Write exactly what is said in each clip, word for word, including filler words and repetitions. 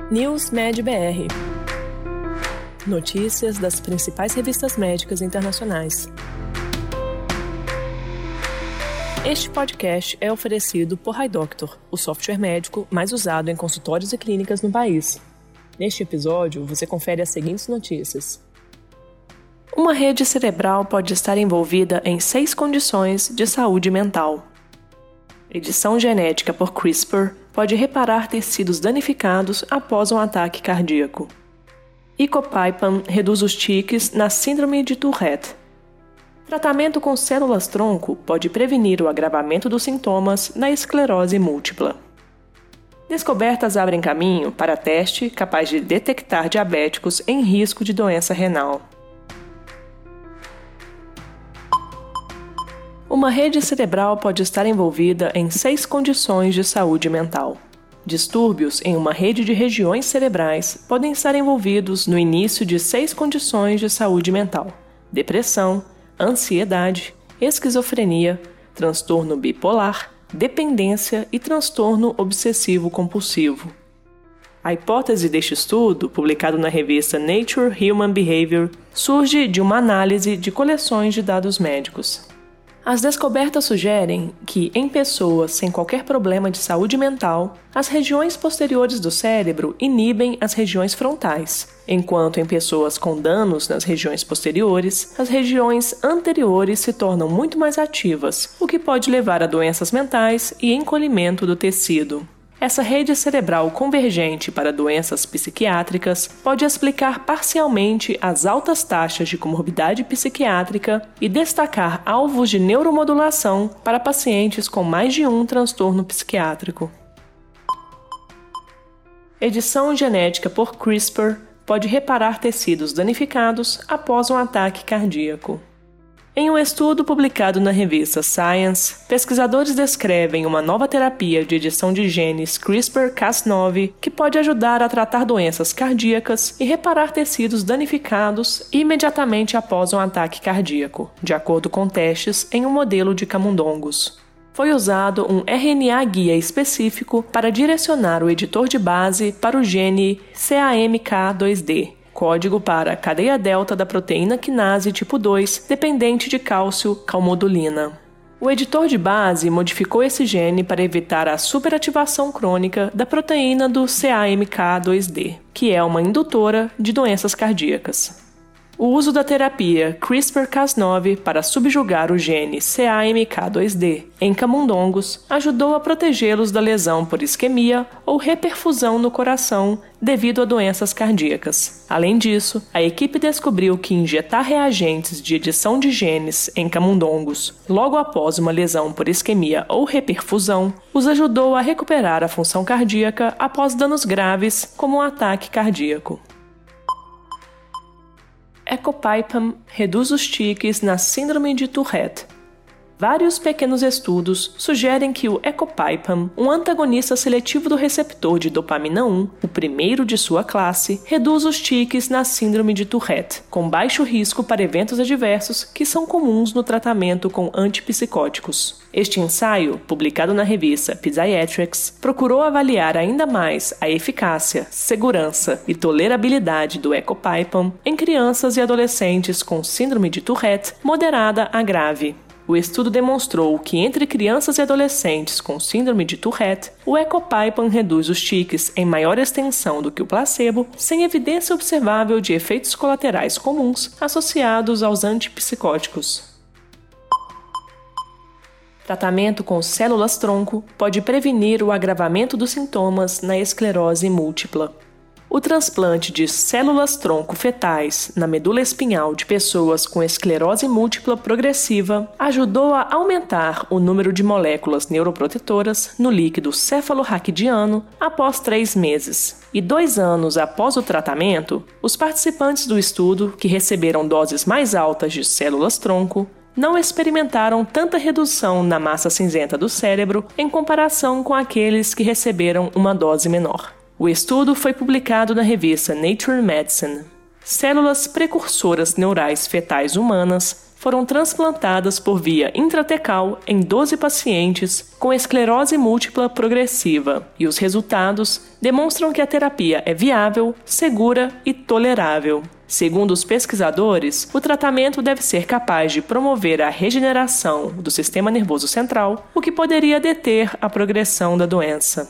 NewsMedBR. Notícias das principais revistas médicas internacionais. Este podcast é oferecido por HiDoctor, o software médico mais usado em consultórios e clínicas no país. Neste episódio, você confere as seguintes notícias. Uma rede cerebral pode estar envolvida em seis condições de saúde mental. Edição genética por CRISPR pode reparar tecidos danificados após um ataque cardíaco. Ecopipam reduz os tiques na síndrome de Tourette. Tratamento com células-tronco pode prevenir o agravamento dos sintomas na esclerose múltipla. Descobertas abrem caminho para teste capaz de detectar diabéticos em risco de doença renal. Uma rede cerebral pode estar envolvida em seis condições de saúde mental. Distúrbios em uma rede de regiões cerebrais podem estar envolvidos no início de seis condições de saúde mental: depressão, ansiedade, esquizofrenia, transtorno bipolar, dependência e transtorno obsessivo-compulsivo. A hipótese deste estudo, publicado na revista Nature Human Behavior, surge de uma análise de coleções de dados médicos. As descobertas sugerem que, em pessoas sem qualquer problema de saúde mental, as regiões posteriores do cérebro inibem as regiões frontais, enquanto em pessoas com danos nas regiões posteriores, as regiões anteriores se tornam muito mais ativas, o que pode levar a doenças mentais e encolhimento do tecido. Essa rede cerebral convergente para doenças psiquiátricas pode explicar parcialmente as altas taxas de comorbidade psiquiátrica e destacar alvos de neuromodulação para pacientes com mais de um transtorno psiquiátrico. Edição genética por CRISPR pode reparar tecidos danificados após um ataque cardíaco. Em um estudo publicado na revista Science, pesquisadores descrevem uma nova terapia de edição de genes CRISPR Cas nove que pode ajudar a tratar doenças cardíacas e reparar tecidos danificados imediatamente após um ataque cardíaco, de acordo com testes em um modelo de camundongos. Foi usado um R N A guia específico para direcionar o editor de base para o gene C A M K dois D, código para a cadeia delta da proteína quinase tipo dois, dependente de cálcio calmodulina. O editor de base modificou esse gene para evitar a superativação crônica da proteína do C A M K dois D, que é uma indutora de doenças cardíacas. O uso da terapia CRISPR Cas nove para subjugar o gene C A M K dois D em camundongos ajudou a protegê-los da lesão por isquemia ou reperfusão no coração devido a doenças cardíacas. Além disso, a equipe descobriu que injetar reagentes de edição de genes em camundongos logo após uma lesão por isquemia ou reperfusão os ajudou a recuperar a função cardíaca após danos graves como um ataque cardíaco. Ecopipam reduz os tiques na síndrome de Tourette. Vários pequenos estudos sugerem que o Ecopipam, um antagonista seletivo do receptor de dopamina um, o primeiro de sua classe, reduz os tiques na síndrome de Tourette, com baixo risco para eventos adversos que são comuns no tratamento com antipsicóticos. Este ensaio, publicado na revista Pediatrics, procurou avaliar ainda mais a eficácia, segurança e tolerabilidade do Ecopipam em crianças e adolescentes com síndrome de Tourette moderada a grave. O estudo demonstrou que entre crianças e adolescentes com síndrome de Tourette, o Ecopipam reduz os tiques em maior extensão do que o placebo, sem evidência observável de efeitos colaterais comuns associados aos antipsicóticos. Tratamento com células-tronco pode prevenir o agravamento dos sintomas na esclerose múltipla. O transplante de células-tronco fetais na medula espinhal de pessoas com esclerose múltipla progressiva ajudou a aumentar o número de moléculas neuroprotetoras no líquido cefalorraquidiano após três meses. E dois anos após o tratamento, os participantes do estudo, que receberam doses mais altas de células-tronco, não experimentaram tanta redução na massa cinzenta do cérebro em comparação com aqueles que receberam uma dose menor. O estudo foi publicado na revista Nature Medicine. Células precursoras neurais fetais humanas foram transplantadas por via intratecal em doze pacientes com esclerose múltipla progressiva, e os resultados demonstram que a terapia é viável, segura e tolerável. Segundo os pesquisadores, o tratamento deve ser capaz de promover a regeneração do sistema nervoso central, o que poderia deter a progressão da doença.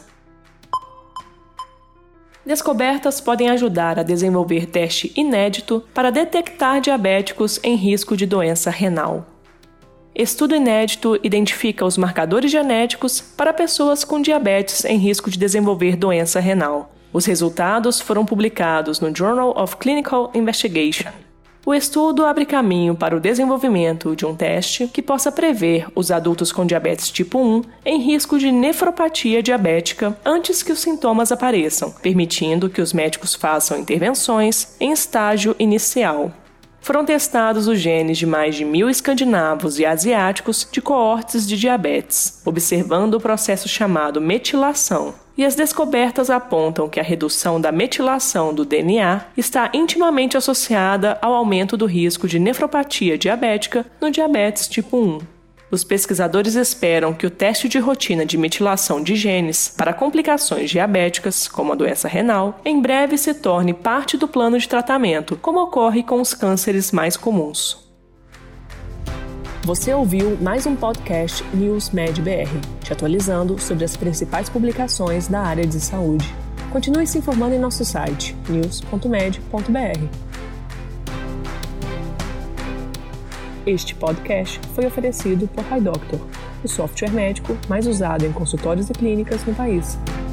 Descobertas podem ajudar a desenvolver teste inédito para detectar diabéticos em risco de doença renal. Estudo inédito identifica os marcadores genéticos para pessoas com diabetes em risco de desenvolver doença renal. Os resultados foram publicados no Journal of Clinical Investigation. O estudo abre caminho para o desenvolvimento de um teste que possa prever os adultos com diabetes tipo um em risco de nefropatia diabética antes que os sintomas apareçam, permitindo que os médicos façam intervenções em estágio inicial. Foram testados os genes de mais de mil escandinavos e asiáticos de coortes de diabetes, observando o processo chamado metilação. E as descobertas apontam que a redução da metilação do D N A está intimamente associada ao aumento do risco de nefropatia diabética no diabetes tipo um. Os pesquisadores esperam que o teste de rotina de metilação de genes para complicações diabéticas, como a doença renal, em breve se torne parte do plano de tratamento, como ocorre com os cânceres mais comuns. Você ouviu mais um podcast NewsMed B R, te atualizando sobre as principais publicações da área de saúde. Continue se informando em nosso site news ponto med ponto b r. Este podcast foi oferecido por HiDoctor, o software médico mais usado em consultórios e clínicas no país.